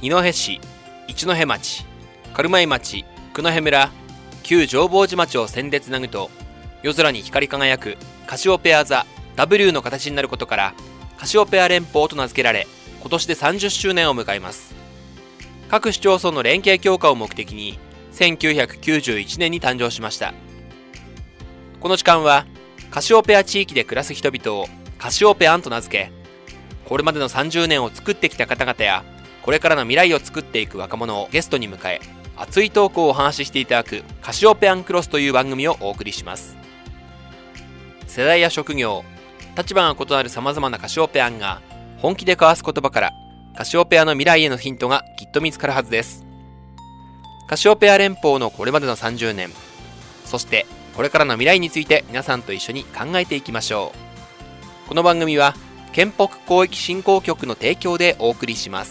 二戸市、一戸町、軽米町、九戸村、旧浄法寺町を線でつなぐと、夜空に光り輝くカシオペア座 W の形になることからカシオペア連邦と名付けられ、今年で30周年を迎えます。各市町村の連携強化を目的に1991年に誕生しました。この時間はカシオペア地域で暮らす人々をカシオペアンと名付け、これまでの30年を作ってきた方々やこれからの未来を作っていく若者をゲストに迎え、熱いトークをお話ししていただくカシオペアンクロスという番組をお送りします。世代や職業、立場が異なる様々なカシオペアンが本気で交わす言葉からカシオペアの未来へのヒントがきっと見つかるはずです。カシオペア連邦のこれまでの30年、そしてこれからの未来について皆さんと一緒に考えていきましょう。この番組は県北広域振興局の提供でお送りします。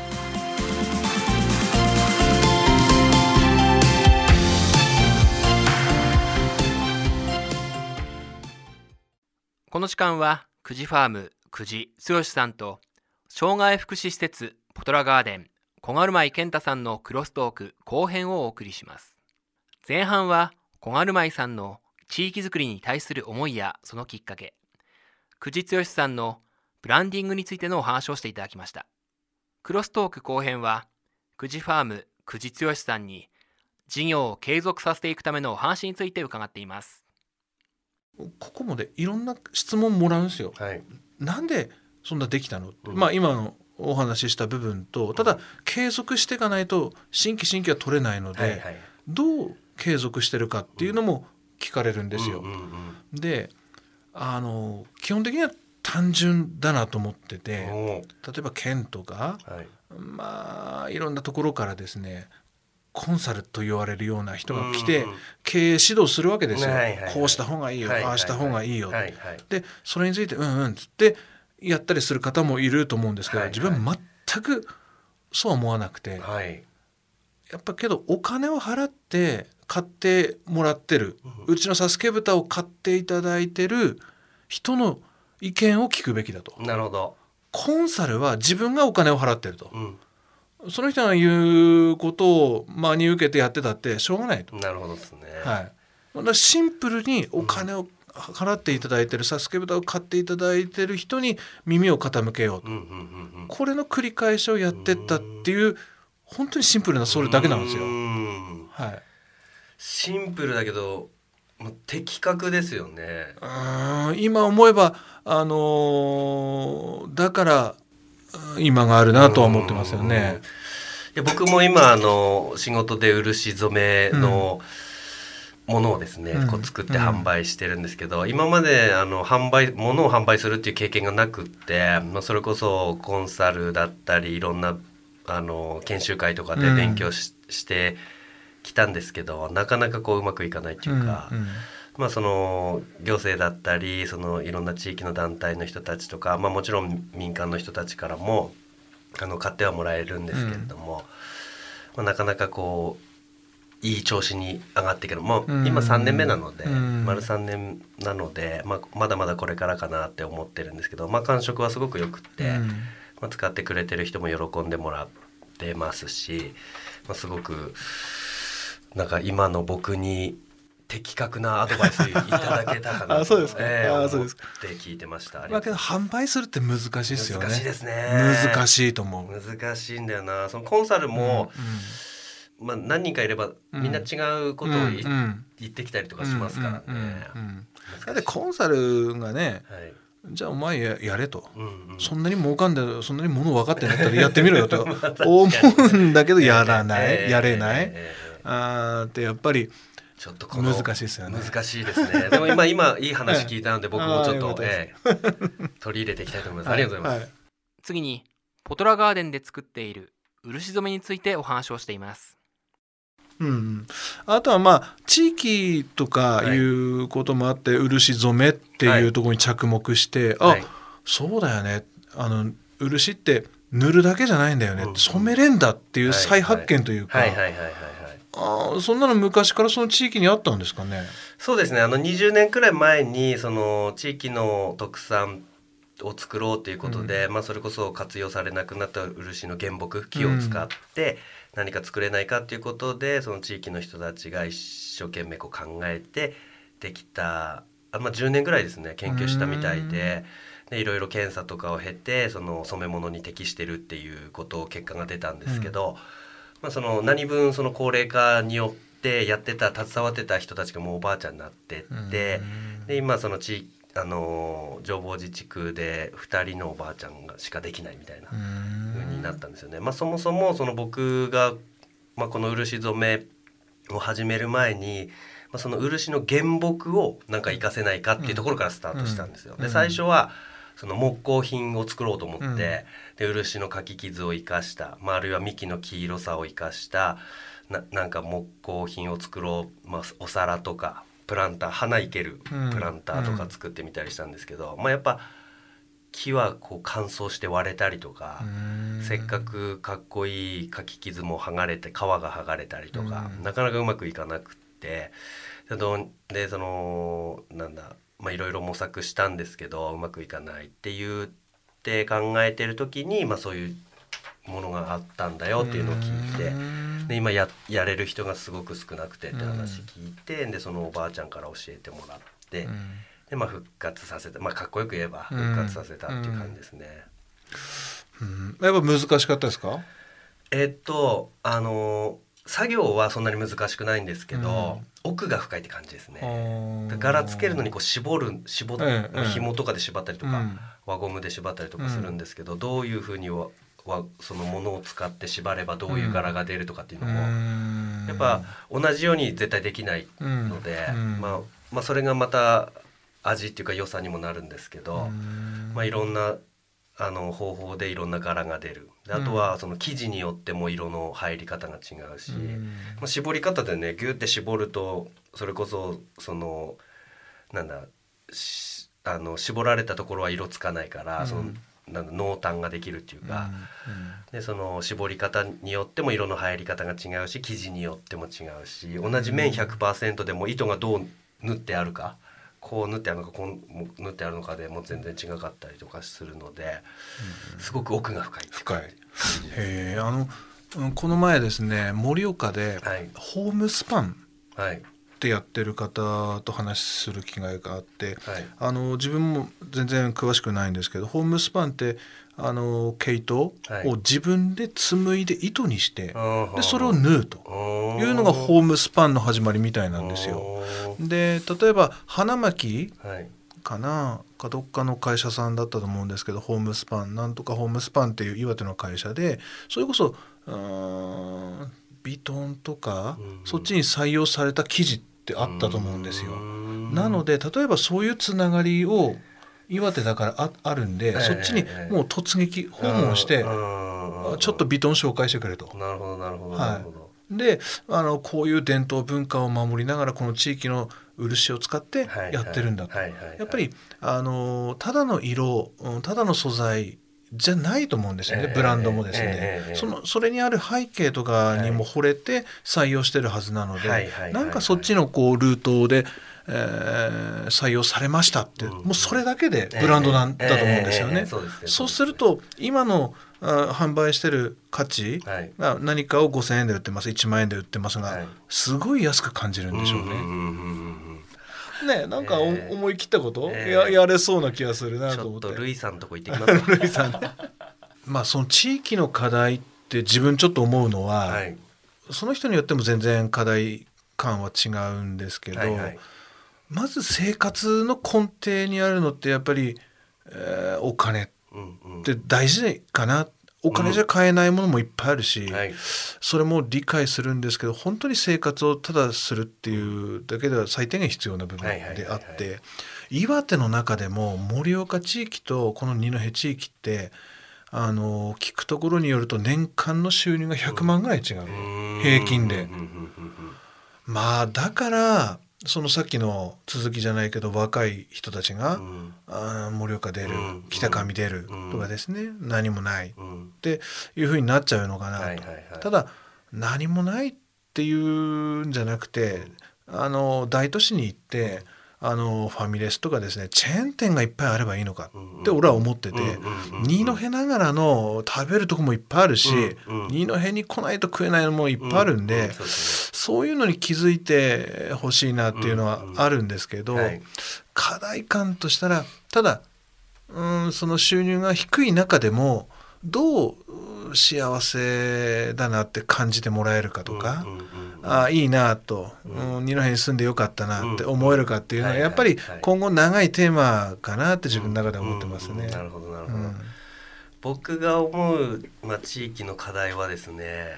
この時間は久慈ファーム久慈剛さんと障害福祉施設ポトラガーデン小軽米健太さんのクロストーク後編をお送りします。前半は小軽米さんの地域づくりに対する思いやそのきっかけ、久慈剛さんのブランディングについてのお話をしていただきました。クロストーク後編は久慈ファーム久慈剛さんに事業を継続させていくためのお話について伺っています。 ここもでいろんな質問もらうんですよ、はい、なんでそんなできたの、今のお話しした部分と、ただ継続していかないと新規は取れないので、どう継続してるかっていうのも聞かれるんですよ、で基本的には単純だなと思ってて、例えば県とか、いろんなところからですねコンサルと言われるような人が来て経営指導するわけですよ、こうした方がいいよ、ああした方がいいよ、でそれについてってやったりする方もいると思うんですけど、自分は全くそうは思わなくて、やっぱけどお金を払って買ってもらってる、うちのサスケ豚を買っていただいてる人の意見を聞くべきだと。 なるほど。 コンサルは自分がお金を払ってると、その人が言うことを真に受けてやってたってしょうがないと。 なるほどですね、 だからシンプルにお金を払っていただいてる、サスケ豚を買っていただいてる人に耳を傾けようと、これの繰り返しをやってったっていう、本当にシンプルなそれだけなんですよ。 シンプルだけどもう的確ですよね。 今思えばだから今があるなとは思ってますよね。 いや僕も今仕事で漆染めのものをですね、こう作って販売してるんですけど、今まで物を販売するっていう経験がなくって、それこそコンサルだったりいろんな研修会とかで勉強してきたんですけど、なかなかこううまくいかないっていうか、その行政だったりそのいろんな地域の団体の人たちとか、もちろん民間の人たちからも買ってはもらえるんですけれども、なかなかこういい調子に上がっていける、今3年目なので、丸3年なので、まだまだこれからかなって思ってるんですけど、感触はすごくよくって、使ってくれてる人も喜んでもらってますし、すごくなんか今の僕に的確なアドバイスいただけたかなと思って聞いてました。 けど販売するって難しいですよね。 難しいですね。 難しいと思う。 難しいんだよな。そのコンサルも、何人かいればみんな違うことを言ってきたりとかしますからね。 だってコンサルがね、じゃあお前 やれと、そんなに儲かんでそんなに物分かってんだったらやってみろよと思うんだけどやらない、やれない、ってやっぱりちょっと難しいですよね。 難しいですね。でも今いい話聞いたので、僕もちょっと、取り入れていきたいと思います。ありがとうございます。 次にポトラガーデンで作っている漆染めについてお話をしています。 あとは地域とかいうこともあって、漆染めっていうところに着目して、そうだよね、漆って塗るだけじゃないんだよね、染めれんだっていう再発見というか、そんなの昔からその地域にあったんですかね。 そうですね、20年くらい前にその地域の特産を作ろうということで、それこそ活用されなくなった漆の原木木を使って何か作れないかということで、その地域の人たちが一生懸命こう考えてできた、10年ぐらいですね研究したみたいで、いろいろ検査とかを経てその染め物に適してるっていうことを結果が出たんですけど、その何分その高齢化によって携わってた人たちがもうおばあちゃんになってって、で今その浄法寺地区で2人のおばあちゃんがしかできないみたいな風になったんですよね。そもそもその僕が、この漆染めを始める前に、その漆の原木をなんか活かせないかっていうところからスタートしたんですよ。で最初はその木工品を作ろうと思って、で漆の書き傷を生かした、あるいは幹の黄色さを生かしたなんか木工品を作ろう、お皿とかプランター、花いけるプランターとか作ってみたりしたんですけど、やっぱ木はこう乾燥して割れたりとか、せっかくかっこいい書き傷も剥がれて皮が剥がれたりとか、なかなかうまくいかなくって、でそのいろいろ模索したんですけどうまくいかないって言って考えてる時に、そういうものがあったんだよっていうのを聞いて、で今 やれる人がすごく少なくてって話聞いて、でそのおばあちゃんから教えてもらって、で復活させた、かっこよく言えば復活させたっていう感じですね。 やっぱ難しかったですか？ 作業はそんなに難しくないんですけど、奥が深いって感じですね。柄つけるのにこう絞紐とかで縛ったりとか、輪ゴムで縛ったりとかするんですけど、どういうふうにそのものを使って縛ればどういう柄が出るとかっていうのもやっぱ同じように絶対できないので、それがまた味っていうか良さにもなるんですけど、いろんな方法でいろんな柄が出る。であとはその生地によっても色の入り方が違うし、絞り方でねギュッて絞るとそれこそその絞られたところは色つかないから、その濃淡ができるっていうか、でその絞り方によっても色の入り方が違うし、生地によっても違うし、同じ面 100% でも糸がどう縫ってあるか、こう縫ってあるのかこう縫ってあるのかでもう全然違かったりとかするので、すごく奥が深い。 この前ですね盛岡でホームスパンってやってる方と話する機会があって、自分も全然詳しくないんですけど、ホームスパンって毛糸を自分で紡いで糸にして、でそれを縫うというのがホームスパンの始まりみたいなんですよ。で例えば花巻かどっかの会社さんだったと思うんですけど、ホームスパンなんとかホームスパンっていう岩手の会社で、それこそビトンとか、そっちに採用された生地ってあったと思うんですよ。なので例えばそういうつながりを岩手だからあるんで、そっちにもう突撃訪問してちょっとビトン紹介してくれと。 なるほどなるほど、 なるほど。でこういう伝統文化を守りながらこの地域の漆を使ってやってるんだと。やっぱりただの色、ただの素材じゃないと思うんですよね、ブランドもですね、それにある背景とかにも惚れて採用してるはずなので、なんかそっちのこうルートで、採用されましたって、もうそれだけでブランドなんだと思うんですよね。そうすると今の販売してる価値が何かを5,000円で売ってます、1万円で売ってますが、すごい安く感じるんでしょうね。なんか思い切ったこと、やれそうな気がするなと思って。 ちょっとルイさんのとこ行ってきますルイさんその地域の課題って自分ちょっと思うのは、その人によっても全然課題感は違うんですけど、まず生活の根底にあるのってやっぱり、お金って大事かな。お金じゃ買えないものもいっぱいあるし、それも理解するんですけど、本当に生活をただするっていうだけでは最低限必要な部分であって、岩手の中でも盛岡地域とこの二戸地域って聞くところによると年間の収入が100万ぐらい違う、平均で。だからそのさっきの続きじゃないけど、若い人たちが、盛岡出る、北上出るとかですね、何もないっていう風になっちゃうのかなと。ただ何もないっていうんじゃなくて、大都市に行ってファミレスとかですねチェーン店がいっぱいあればいいのかって俺は思ってて、二戸ながらの食べるとこもいっぱいあるし、二戸に来ないと食えないのもいっぱいあるんで、そういうのに気づいてほしいなっていうのはあるんですけど、課題感としたらただその収入が低い中でもどう幸せだなって感じてもらえるかとか、いいなと、二戸に住んでよかったなって思えるかっていうのはやっぱり今後長いテーマかなって自分の中で思ってますね。 なるほどなるほど。僕が思う、地域の課題はですね、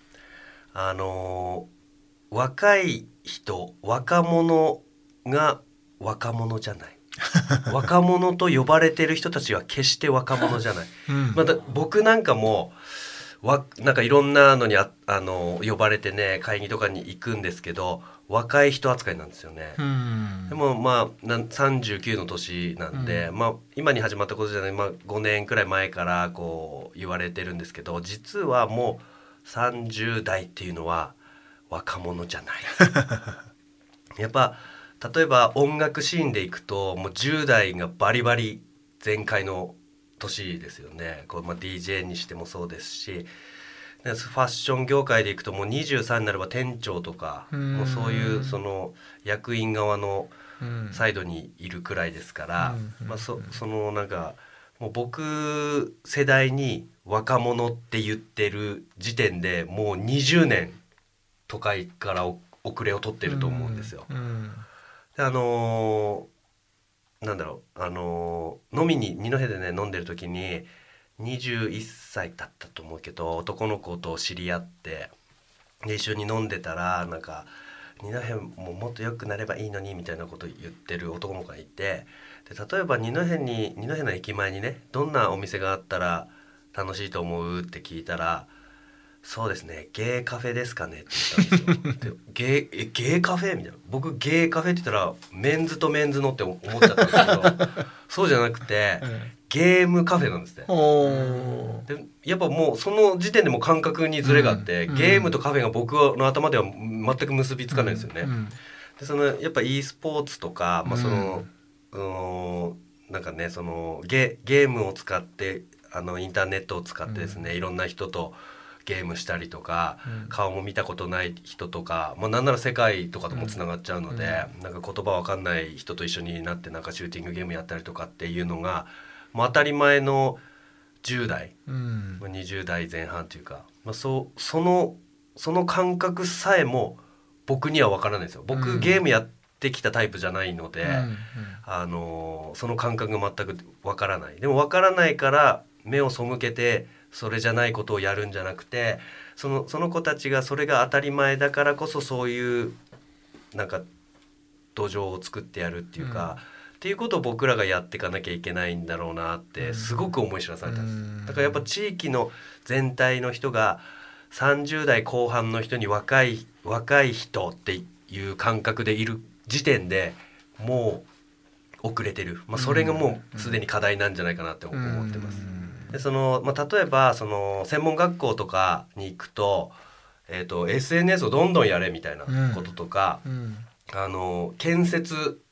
若い人若者が若者じゃない若者と呼ばれてる人たちは決して若者じゃない、また僕なんかもなんかいろんなのに呼ばれてね会議とかに行くんですけど若い人扱いなんですよね。でも39の年なんで、今に始まったことじゃない、5年くらい前からこう言われてるんですけど、実はもう30代っていうのは若者じゃないやっぱ例えば音楽シーンでいくともう10代がバリバリ全開の年ですよね。DJ にしてもそうですし、ファッション業界でいくともう23になれば店長とかもうそういうその役員側のサイドにいるくらいですから、そのなんかもう僕世代に若者って言ってる時点でもう20年都会から遅れを取ってると思うんですよ。なんだろう飲みに二戸でね飲んでる時に21歳だったと思うけど男の子と知り合ってで一緒に飲んでたらなんか二戸もっと良くなればいいのにみたいなこと言ってる男の子がいて、で例えば二戸の駅前にねどんなお店があったら楽しいと思うって聞いたら、そうですねゲイカフェですかねって言ったんですよゲイカフェみたいな。僕ゲイカフェって言ったらメンズとメンズのって思っちゃったんですけどそうじゃなくてゲームカフェなんですね。でやっぱもうその時点でもう感覚にズレがあって、ゲームとカフェが僕の頭では全く結びつかないんですよね。でやっぱ e スポーツとか、なんかねそのゲームを使ってインターネットを使ってですね、いろんな人とゲームしたりとか、顔も見たことない人とか、なんなら世界とかともつながっちゃうので、なんか言葉わかんない人と一緒になってなんかシューティングゲームやったりとかっていうのがもう当たり前の10代、20代前半というか、その感覚さえも僕にはわからないですよ。僕、ゲームやってきたタイプじゃないので、その感覚が全くわからない。でもわからないから目を背けてそれじゃないことをやるんじゃなくて、その子たちがそれが当たり前だからこそそういうなんか土壌を作ってやるっていうか、っていうことを僕らがやっていかなきゃいけないんだろうなってすごく思い知らされたんです。だからやっぱ地域の全体の人が30代後半の人に若い人っていう感覚でいる時点でもう遅れてる、それがもうすでに課題なんじゃないかなって思ってます。で例えば専門学校とかに行くと、SNS をどんどんやれみたいなこととか、建設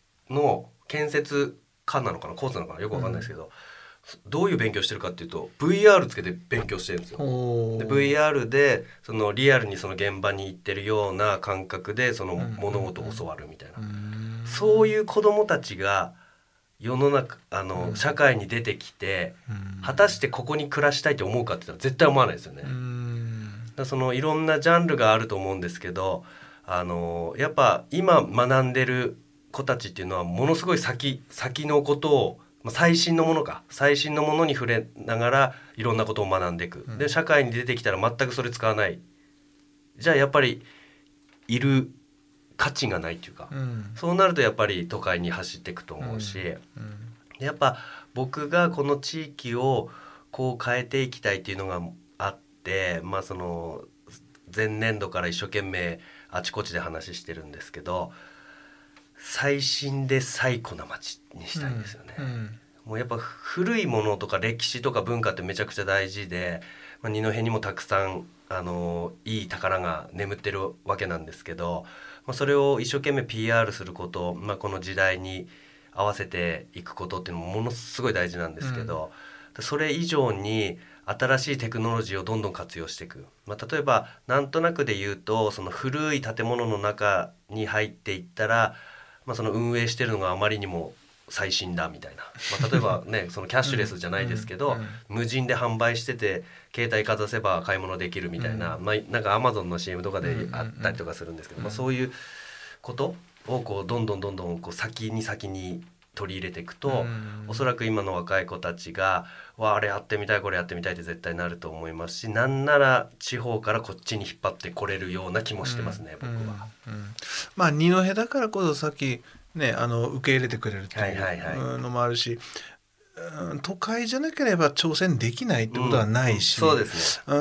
科なのかなコースなのかなよくわかんないですけど、どういう勉強してるかっていうと VR つけて勉強してるんですよ。で VR でリアルにその現場に行ってるような感覚でその物事を教わるみたいな、そういう子どもたちが世の中社会に出てきて、果たしてここに暮らしたいと思うかって言ったら絶対思わないですよね。だからいろんなジャンルがあると思うんですけど、やっぱ今学んでる子たちっていうのはものすごい先のことを最新のものに触れながらいろんなことを学んでいく。で社会に出てきたら全くそれ使わない。じゃあやっぱりいる価値がないっていうか、そうなるとやっぱり都会に走っていくと思うし、やっぱ僕がこの地域をこう変えていきたいっていうのがあって、前年度から一生懸命あちこちで話してるんですけど、最新で最古な街にしたいんですよね。もうやっぱ古いものとか歴史とか文化ってめちゃくちゃ大事で、二戸にもたくさんいい宝が眠ってるわけなんですけど、それを一生懸命 PR すること、この時代に合わせていくことっていうのもものすごい大事なんですけど、それ以上に新しいテクノロジーをどんどん活用していく、例えばなんとなくで言うと、その古い建物の中に入っていったら、その運営してるのがあまりにも最新だみたいな、例えばねそのキャッシュレスじゃないですけど、無人で販売してて携帯かざせば買い物できるみたいな、なんかアマゾンの CM とかであったりとかするんですけど、そういうことをこうどんどんこう先に取り入れていくと、おそらく今の若い子たちがあれやってみたいこれやってみたいって絶対なると思いますし、なんなら地方からこっちに引っ張ってこれるような気もしてますね、僕は。 二戸だからこそさっきね、受け入れてくれるっていうのもあるし、都会じゃなければ挑戦できないってことはないし、 そうですね。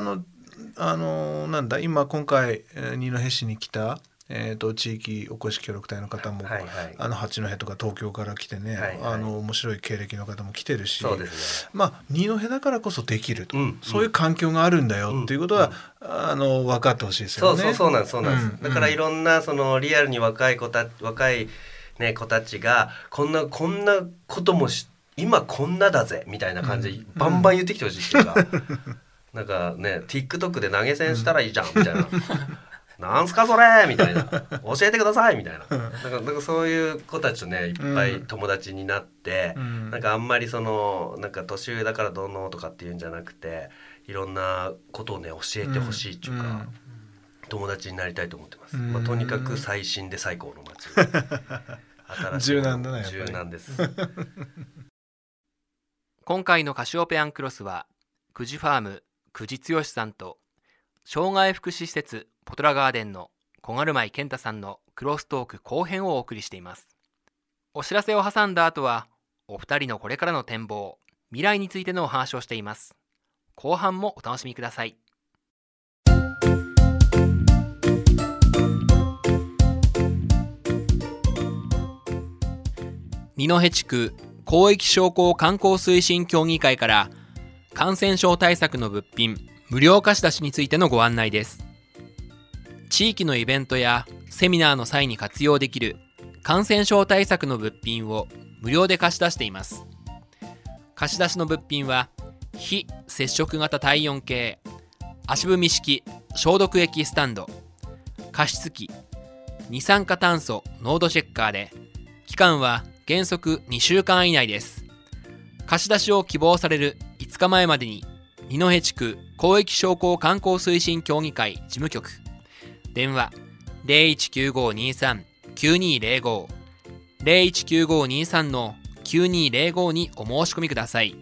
なんだ今回二戸市に来た地域おこし協力隊の方も、八戸とか東京から来てね、面白い経歴の方も来てるし、 そうですね、 二戸だからこそできると、そういう環境があるんだよっていうことは、分かってほしいですよね。 そうなんです、だからいろんなそのリアルに若い子たちがこんなことも今こんなだぜみたいな感じでバンバン言ってきてほしいっていうか、なんかね TikTok で投げ銭したらいいじゃんみたいな、なんすかそれみたいな、教えてくださいみたいな、なんかそういう子たちとねいっぱい友達になって、なんかあんまりそのなんか年上だからどうのとかっていうんじゃなくて、いろんなことをね教えてほしいっていうか、友達になりたいと思ってます。とにかく最新で最高の街柔軟だな、やっぱり柔軟です今回のカシオペアンクロスは、久慈ファーム久慈剛さんと障害福祉施設ポトラガーデンの小軽舞健太さんのクロストーク後編をお送りしています。お知らせを挟んだ後は、お二人のこれからの展望、未来についてのお話をしています。後半もお楽しみください。二戸地区広域商工観光推進協議会から感染症対策の物品無料貸し出しについてのご案内です。地域のイベントやセミナーの際に活用できる感染症対策の物品を無料で貸し出しています。貸し出しの物品は非接触型体温計、足踏み式消毒液スタンド、加湿器、二酸化炭素濃度チェッカーで、期間は原則2週間以内です。貸し出しを希望される5日前までに二戸地区広域商工観光推進協議会事務局、電話 019523-9205 019523-9205 にお申し込みください。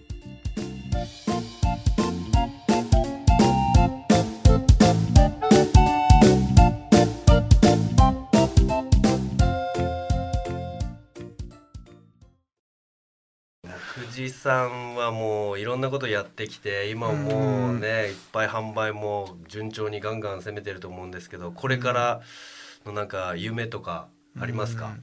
久慈さんはもういろんなことやってきて、今もうねいっぱい販売も順調にガンガン攻めてると思うんですけど、これからのなんか夢とかありますか？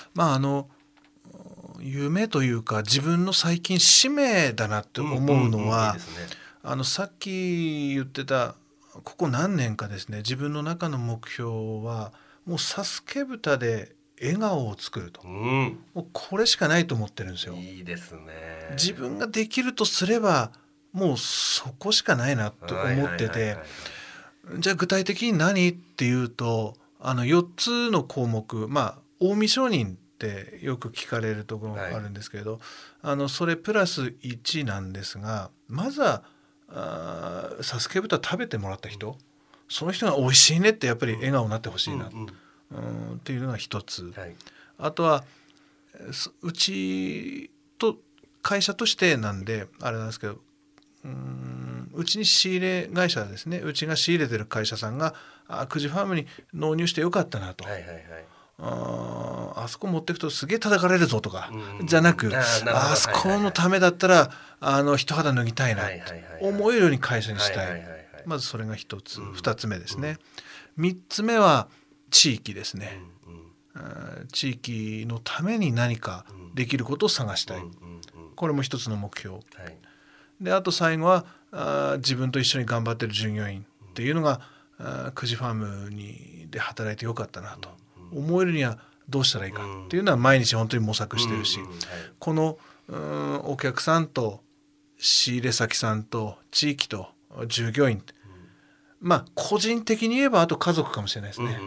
夢というか自分の最近使命だなって思うのは、さっき言ってたここ何年かですね、自分の中の目標はもうサスケブタで笑顔を作ると、もうこれしかないと思ってるんですよ。 いいですね。 自分ができるとすればもうそこしかないなと思ってて、じゃあ具体的に何っていうと、4つの項目、近江商人ってよく聞かれるところがあるんですけれど、それプラス1なんですが、まずはサスケ豚食べてもらった人、その人が美味しいねってやっぱり笑顔になってほしいな、っていうのが一つ、あとはうちと会社としてなんであれなんですけど、うちに仕入れ会社ですね、うちが仕入れてる会社さんが久慈ファームに納入してよかったなと、あそこ持ってくとすげえ叩かれるぞとか、じゃなく、あそこのためだったら一肌脱ぎたいなと思えるように会社にしたい、まずそれが一つ、二つ目ですね。三つ目は地域ですね、地域のために何かできることを探したい、これも一つの目標、であと最後は自分と一緒に頑張ってる従業員っていうのが、久慈ファームで働いてよかったなと思えるにはどうしたらいいかっていうのは毎日本当に模索してるし、このお客さんと仕入れ先さんと地域と従業員、まあ個人的に言えばあと家族かもしれないですね。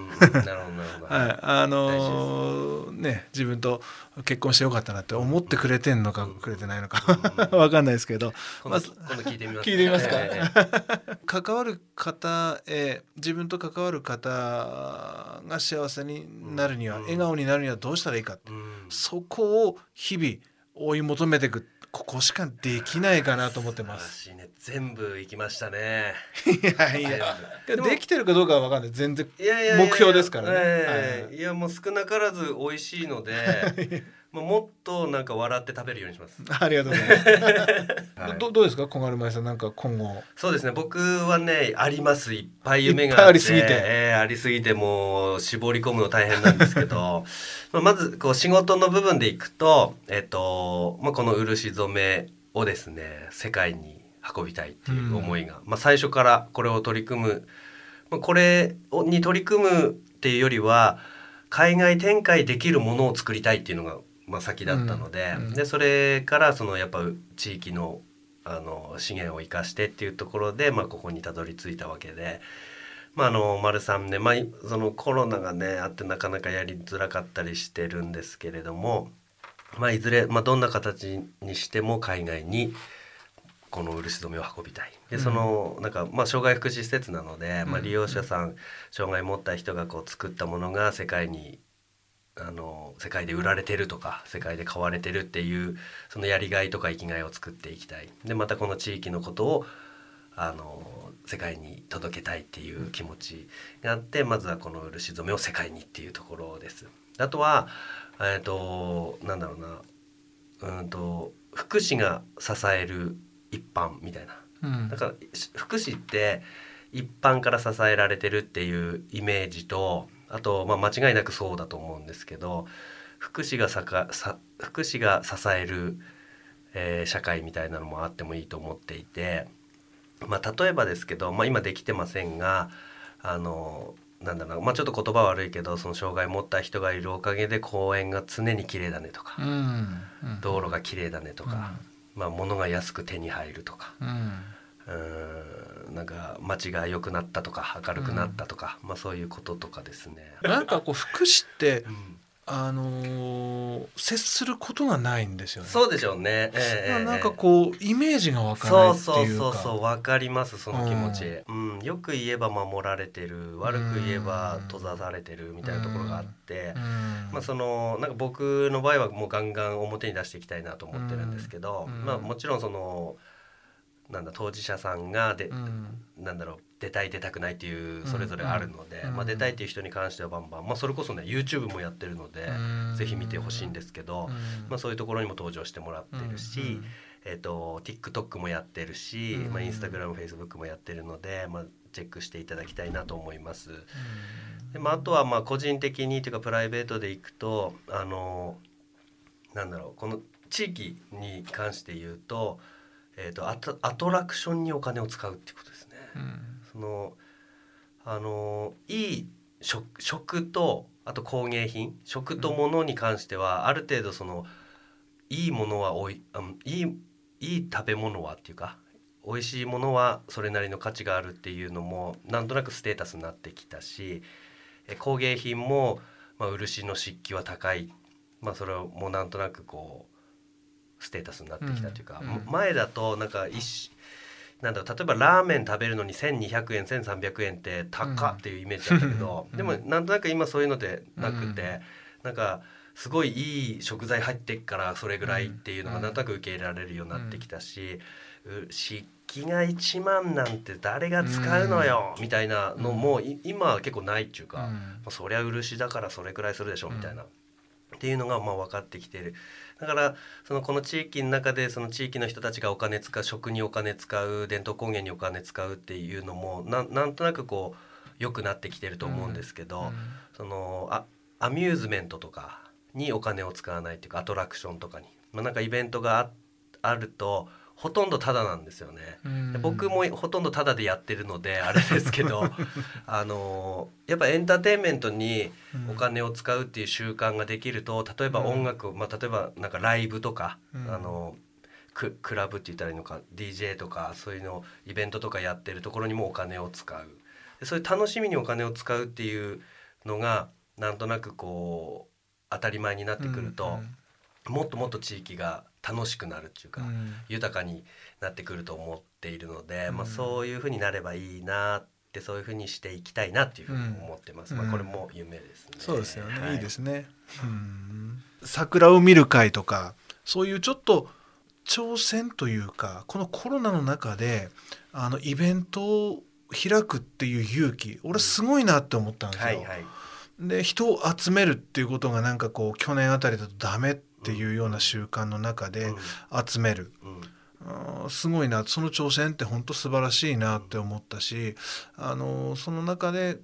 自分と結婚してよかったなって思ってくれてんのかくれてないのか分かんないですけど、 今度聞いてみます。 聞いてみますか。関わる方自分と関わる方が幸せになるには、笑顔になるにはどうしたらいいかって、そこを日々追い求めていく、ここしかできないかなと思ってます。 全部いきましたね。 いやできてるかどうかは分かんない。全然目標ですからね。 いやもう少なからず美味しいのでもっとなんか笑って食べるようにします。 ありがとうございます。どうですか、小軽米さん、なんか今後。 そうですね、僕はねあります。いっぱい夢があって、ありすぎてもう絞り込むの大変なんですけどまずこう仕事の部分でいくと、この漆染めをですね世界に運びたいっていう思いが、最初からこれを取り組む、これに取り組むっていうよりは海外展開できるものを作りたいっていうのが先だったので、でそれからやっぱ地域の資源を生かしてっていうところで、ここにたどり着いたわけで、丸3年、そのコロナがねあってなかなかやりづらかったりしてるんですけれども、いずれ、どんな形にしても海外にこの漆染めを運びたい。でその障害福祉施設なので、利用者さん、障害を持った人がこう作ったものが世界で売られてるとか世界で買われてるっていうそのやりがいとか生きがいを作っていきたい。でまたこの地域のことを世界に届けたいっていう気持ちがあって、まずはこの漆染めを世界にっていうところです。あとは福祉が支える一般みたいな、だから福祉って一般から支えられてるっていうイメージと、あと間違いなくそうだと思うんですけど、福祉が支える、社会みたいなのもあってもいいと思っていて、例えばですけど、今できてませんがちょっと言葉悪いけど、その障害を持った人がいるおかげで公園が常に綺麗だねとか、道路が綺麗だねとか、物が安く手に入るとか、街が良くなったとか明るくなったとか、そういうこととかですね。 なんかこう福祉って、接することがないんですよね。 そうでしょうね。 なんかこうイメージが湧かないっていうか。 そう分かります、その気持ち。よく言えば守られてる、悪く言えば閉ざされてるみたいなところがあって、僕の場合はもうガンガン表に出していきたいなと思ってるんですけど、もちろん当事者さんが出たい出たくないっていうそれぞれあるので、出たいっていう人に関してはバンバン、それこそね YouTube もやってるのでぜひ見てほしいんですけど、そういうところにも登場してもらってるし、TikTok もやってるし、Instagram、Facebook もやってるので、チェックしていただきたいなと思います。であとは個人的にというかプライベートでいくとこの地域に関して言うと、アトラクションにお金を使うっていうことですね。いい食とあと工芸品、食と物に関してはある程度いいものはいい食べ物はっていうか美味しいものはそれなりの価値があるっていうのもなんとなくステータスになってきたし、工芸品も、漆の漆器は高い、それをもうなんとなくこうステータスになってきたというか、前だと例えばラーメン食べるのに1200円1300円って高っていうイメージだったけど、でもなんとなく今そういうのでなくて、すごいいい食材入ってっからそれぐらいっていうのがなんとなく受け入れられるようになってきたし、漆器が1万なんて誰が使うのよみたいなのも今は結構ないっていうか、そりゃ漆だからそれくらいするでしょみたいなっていうのが分かってきてる。だからこの地域の中でその地域の人たちがお金使う、食にお金使う、伝統工芸にお金使うっていうのもなんとなくこう良くなってきてると思うんですけど、アミューズメントとかにお金を使わないっていうか、アトラクションとかに、イベントがあるとほとんどタダなんですよね。で僕もほとんどタダでやってるのであれですけどやっぱエンターテインメントにお金を使うっていう習慣ができると、例えば音楽、例えばなんかライブとか、クラブって言ったらいいのか DJ とかそういうのイベントとかやってるところにもお金を使う。でそういう楽しみにお金を使うっていうのがなんとなくこう当たり前になってくると、もっともっと地域が楽しくなるっていうか、豊かになってくると思っているので、そういう風になればいいなって、そういう風にしていきたいなっていう風に思ってます。これも夢ですね。 そうですよね、いいですね。桜を見る会とかそういうちょっと挑戦というか、このコロナの中でイベントを開くっていう勇気、俺すごいなって思ったんですよ。で人を集めるっていうことがなんかこう去年あたりだとダメっていうような習慣の中で集める、すごいな、その挑戦って本当素晴らしいなって思ったし、その中で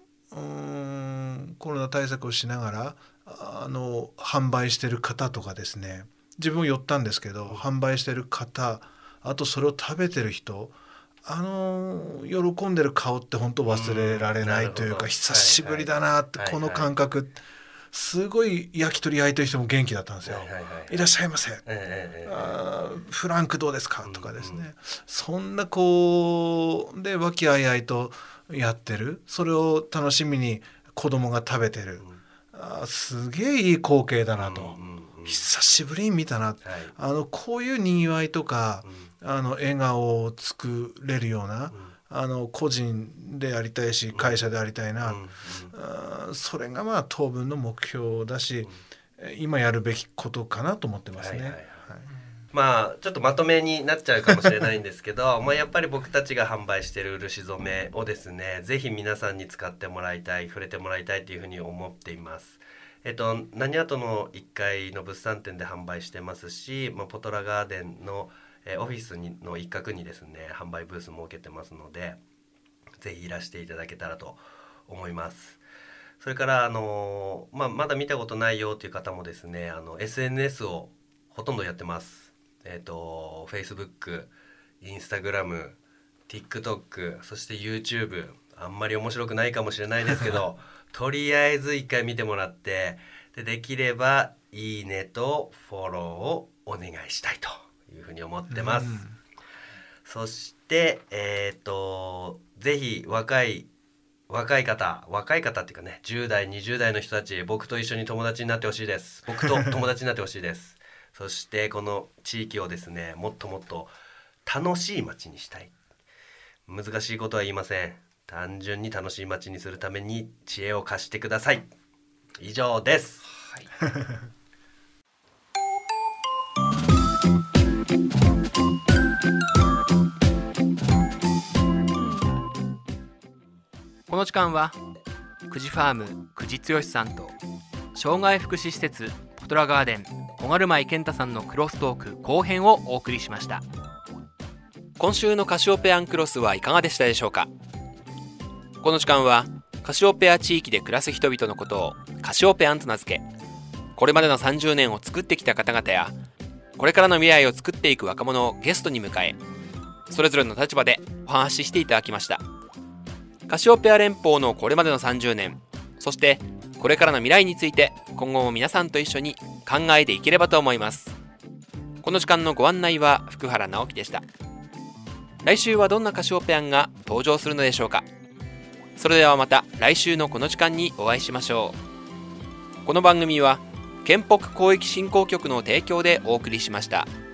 コロナ対策をしながら販売してる方とかですね、自分も寄ったんですけど、販売してる方、あとそれを食べてる人、喜んでる顔って本当忘れられないというか、久しぶりだなって、この感覚、すごい焼き鳥焼いてる人も元気だったんですよ。いらっしゃいませ、フランクどうですかとかですね、そんなこうで和気あいあいとやってる、それを楽しみに子供が食べてる、すげえいい光景だなと、久しぶりに見たな、こういうにぎわいとか笑顔を作れるような個人でありたいし、会社でありたいな、それが当分の目標だし、今やるべきことかなと思ってますね。 ちょっとまとめになっちゃうかもしれないんですけどやっぱり僕たちが販売している漆染めをですね、ぜひ皆さんに使ってもらいたい、触れてもらいたいというふうに思っています。何アートの1階の物産展で販売してますし、ポトラガーデンのオフィスの一角にですね販売ブース設けてますので、ぜひいらしていただけたらと思います。それからまだ見たことないよという方もですね、SNS をほとんどやってます。Facebook、Instagram、TikTok、そして YouTube、 あんまり面白くないかもしれないですけどとりあえず一回見てもらって、できればいいねとフォローをお願いしたいというふうに思ってます。そしてぜひ若い方っていうかね、10代20代の人たち、僕と一緒に友達になってほしいです。僕と友達になってほしいですそしてこの地域をですね、もっともっと楽しい街にしたい。難しいことは言いません。単純に楽しい街にするために知恵を貸してください。以上です。 この時間は久慈ファーム久慈剛さんと障害福祉施設ポトラガーデン小軽舞健太さんのクロストーク後編をお送りしました。今週のカシオペアンクロスはいかがでしたでしょうか。この時間はカシオペア地域で暮らす人々のことをカシオペアンと名付け、これまでの30年を作ってきた方々やこれからの未来を作っていく若者をゲストに迎え、それぞれの立場でお話ししていただきました。カシオペア連邦のこれまでの30年、そしてこれからの未来について今後も皆さんと一緒に考えていければと思います。この時間のご案内は福原直樹でした。来週はどんなカシオペアンが登場するのでしょうか。それではまた来週のこの時間にお会いしましょう。この番組は県北広域振興局の提供でお送りしました。